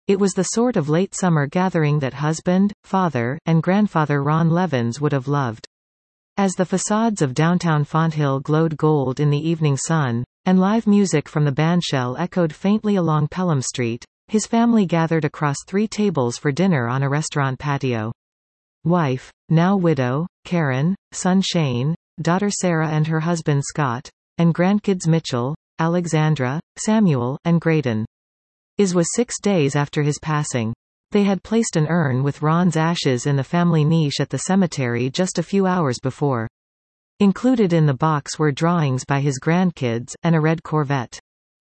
It was the sort of late summer gathering that husband, father, and grandfather Ron Levins would have loved. As the facades of downtown Fonthill glowed gold in the evening sun, and live music from the bandshell echoed faintly along Pelham Street, his family gathered across 3 tables for dinner on a restaurant patio. Wife, now widow, Karen, son Shane, daughter Sarah and her husband Scott, and grandkids Mitchell, Alexandra, Samuel, and Graydon. It was 6 days after his passing. They had placed an urn with Ron's ashes in the family niche at the cemetery just a few hours before. Included in the box were drawings by his grandkids, and a red Corvette.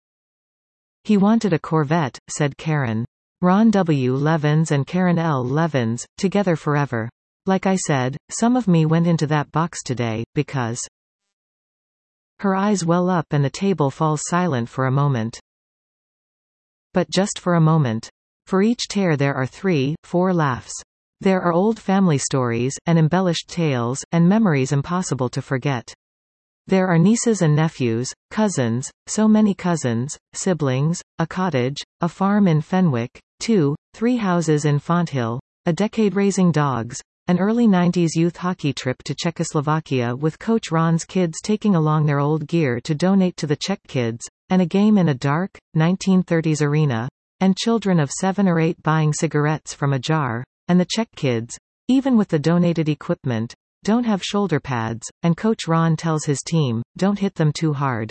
"He wanted a Corvette," said Karen. Ron W. Levins and Karen L. Levins, together forever. "Like I said, some of me went into that box today, because..." Her eyes well up and the table falls silent for a moment. But just for a moment. For each tear there are 3, 4 laughs. There are old family stories, and embellished tales, and memories impossible to forget. There are nieces and nephews, cousins, so many cousins, siblings, a cottage, a farm in Fenwick, 2, 3 houses in Fonthill, a decade raising dogs, an early 90s youth hockey trip to Czechoslovakia with Coach Ron's kids taking along their old gear to donate to the Czech kids, and a game in a dark, 1930s arena, and children of 7 or 8 buying cigarettes from a jar, and the Czech kids, even with the donated equipment, don't have shoulder pads, and Coach Ron tells his team, don't hit them too hard.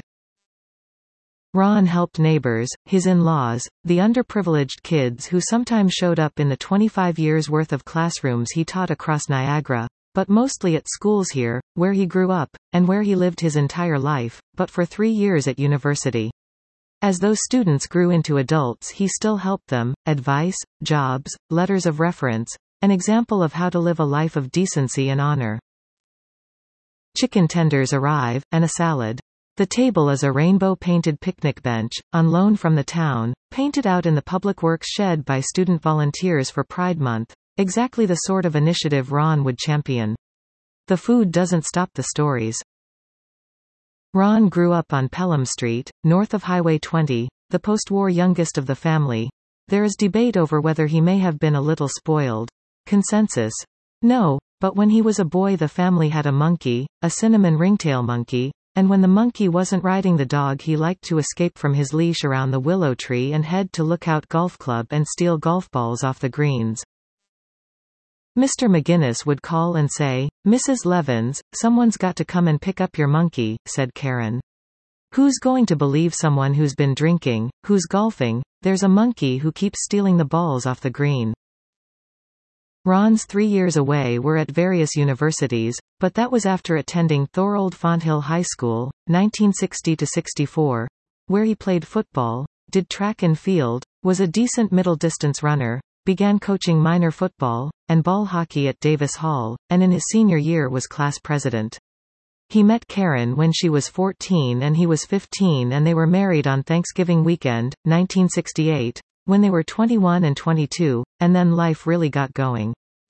Ron helped neighbors, his in-laws, the underprivileged kids who sometimes showed up in the 25 years worth of classrooms he taught across Niagara, but mostly at schools here, where he grew up, and where he lived his entire life, but for 3 years at university. As those students grew into adults he still helped them, advice, jobs, letters of reference, an example of how to live a life of decency and honor. Chicken tenders arrive, and a salad. The table is a rainbow-painted picnic bench, on loan from the town, painted out in the public works shed by student volunteers for Pride Month, exactly the sort of initiative Ron would champion. The food doesn't stop the stories. Ron grew up on Pelham Street, north of Highway 20, the post-war youngest of the family. There is debate over whether he may have been a little spoiled. Consensus: no, but when he was a boy the family had a monkey, a cinnamon ringtail monkey, and when the monkey wasn't riding the dog he liked to escape from his leash around the willow tree and head to Lookout Golf Club and steal golf balls off the greens. Mr. McGinnis would call and say, "Mrs. Levins, someone's got to come and pick up your monkey," said Karen. "Who's going to believe someone who's been drinking, who's golfing, there's a monkey who keeps stealing the balls off the green?" Ron's 3 years away were at various universities, but that was after attending Thorold Fonthill High School, 1960–64, where he played football, did track and field, was a decent middle-distance runner, began coaching minor football, and ball hockey at Davis Hall, and in his senior year was class president. He met Karen when she was 14 and he was 15 and they were married on Thanksgiving weekend, 1968, when they were 21 and 22, and then life really got going.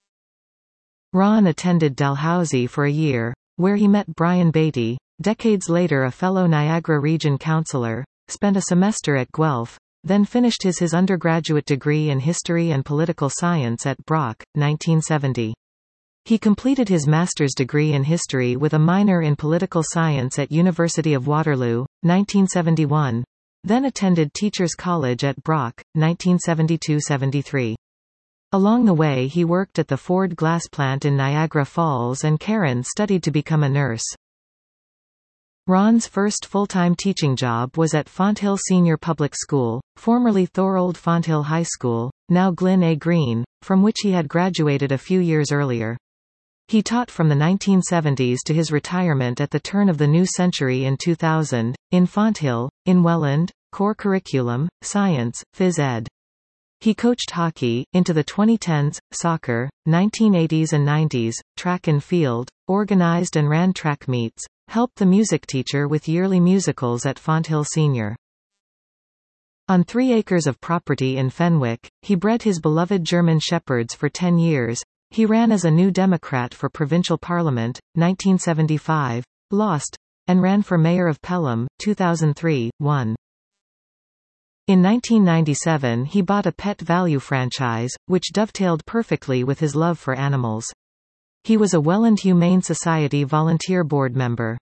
Ron attended Dalhousie for a year, where he met Brian Beatty, decades later a fellow Niagara Region councillor, spent a semester at Guelph, then finished his undergraduate degree in History and Political Science at Brock, 1970. He completed his master's degree in history with a minor in political science at University of Waterloo, 1971, then attended Teachers College at Brock, 1972–73. Along the way he worked at the Ford glass plant in Niagara Falls and Karen studied to become a nurse. Ron's first full-time teaching job was at Fonthill Senior Public School, formerly Thorold Fonthill High School, now Glen A. Green, from which he had graduated a few years earlier. He taught from the 1970s to his retirement at the turn of the new century in 2000, in Fonthill, in Welland, core curriculum, science, phys ed. He coached hockey, into the 2010s, soccer, 1980s and 90s, track and field, organized and ran track meets, helped the music teacher with yearly musicals at Fonthill Senior. On 3 acres of property in Fenwick, he bred his beloved German Shepherds for 10 years. He ran as a New Democrat for provincial parliament, 1975, lost, and ran for mayor of Pelham, 2003, won. In 1997 he bought a Pet Value franchise, which dovetailed perfectly with his love for animals. He was a Welland Humane Society volunteer board member.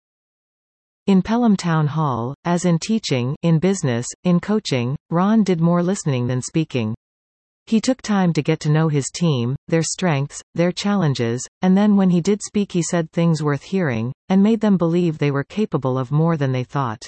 In Pelham Town Hall, as in teaching, in business, in coaching, Ron did more listening than speaking. He took time to get to know his team, their strengths, their challenges, and then when he did speak he said things worth hearing, and made them believe they were capable of more than they thought.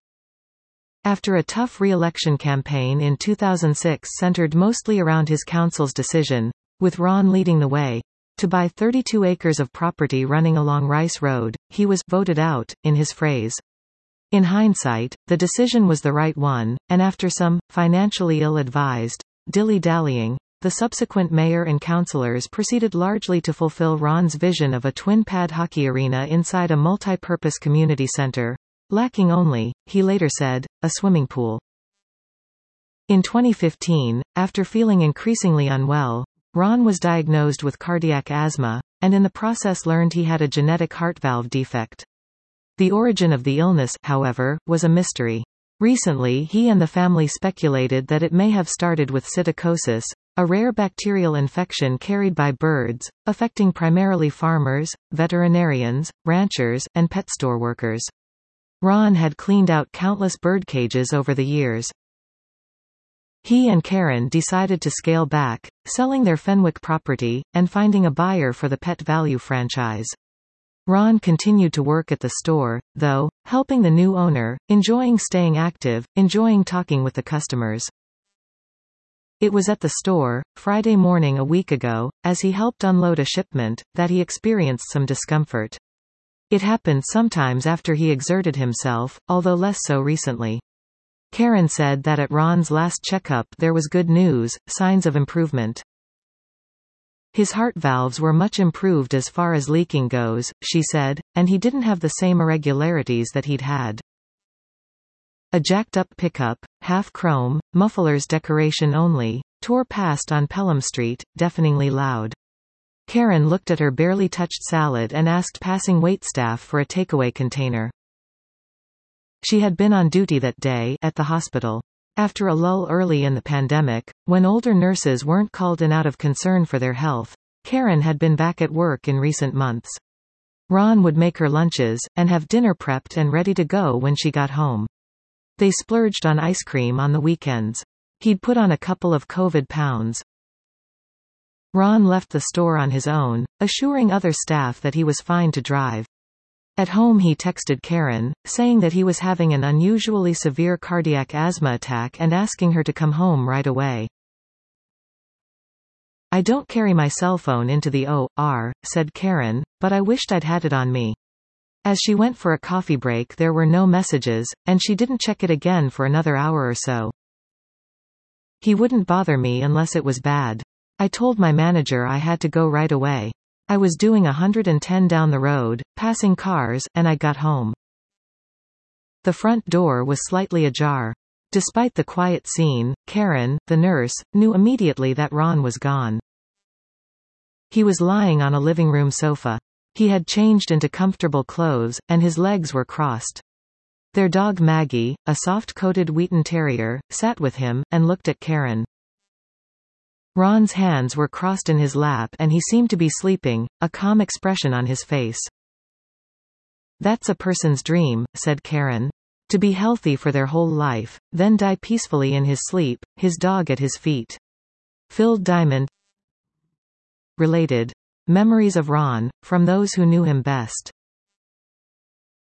After a tough re-election campaign in 2006 centered mostly around his council's decision, with Ron leading the way, to buy 32 acres of property running along Rice Road, he was voted out, in his phrase. In hindsight, the decision was the right one, and after some financially ill-advised dilly-dallying, the subsequent mayor and councillors proceeded largely to fulfill Ron's vision of a twin-pad hockey arena inside a multi-purpose community centre, lacking only, he later said, a swimming pool. In 2015, after feeling increasingly unwell, Ron was diagnosed with cardiac asthma, and in the process learned he had a genetic heart valve defect. The origin of the illness, however, was a mystery. Recently he and the family speculated that it may have started with psittacosis, a rare bacterial infection carried by birds, affecting primarily farmers, veterinarians, ranchers, and pet store workers. Ron had cleaned out countless bird cages over the years. He and Karen decided to scale back, selling their Fenwick property, and finding a buyer for the Pet Value franchise. Ron continued to work at the store, though, helping the new owner, enjoying staying active, enjoying talking with the customers. It was at the store, Friday morning a week ago, as he helped unload a shipment, that he experienced some discomfort. It happened sometimes after he exerted himself, although less so recently. Karen said that at Ron's last checkup there was good news, signs of improvement. His heart valves were much improved as far as leaking goes, she said, and he didn't have the same irregularities that he'd had. A jacked-up pickup, half-chrome, mufflers decoration only, tore past on Pelham Street, deafeningly loud. Karen looked at her barely touched salad and asked passing waitstaff for a takeaway container. She had been on duty that day, at the hospital. After a lull early in the pandemic, when older nurses weren't called in out of concern for their health, Karen had been back at work in recent months. Ron would make her lunches, and have dinner prepped and ready to go when she got home. They splurged on ice cream on the weekends. He'd put on a couple of COVID pounds. Ron left the store on his own, assuring other staff that he was fine to drive. At home he texted Karen, saying that he was having an unusually severe cardiac asthma attack and asking her to come home right away. "I don't carry my cell phone into the OR," said Karen, "but I wished I'd had it on me." As she went for a coffee break there were no messages, and she didn't check it again for another hour or so. "He wouldn't bother me unless it was bad. I told my manager I had to go right away. I was doing 110 down the road, passing cars, and I got home." The front door was slightly ajar. Despite the quiet scene, Karen, the nurse, knew immediately that Ron was gone. He was lying on a living room sofa. He had changed into comfortable clothes, and his legs were crossed. Their dog Maggie, a soft-coated Wheaton Terrier, sat with him, and looked at Karen. Ron's hands were crossed in his lap and he seemed to be sleeping, a calm expression on his face. "That's a person's dream," said Karen. "To be healthy for their whole life, then die peacefully in his sleep, his dog at his feet." Phil Diamond related. Memories of Ron, from those who knew him best.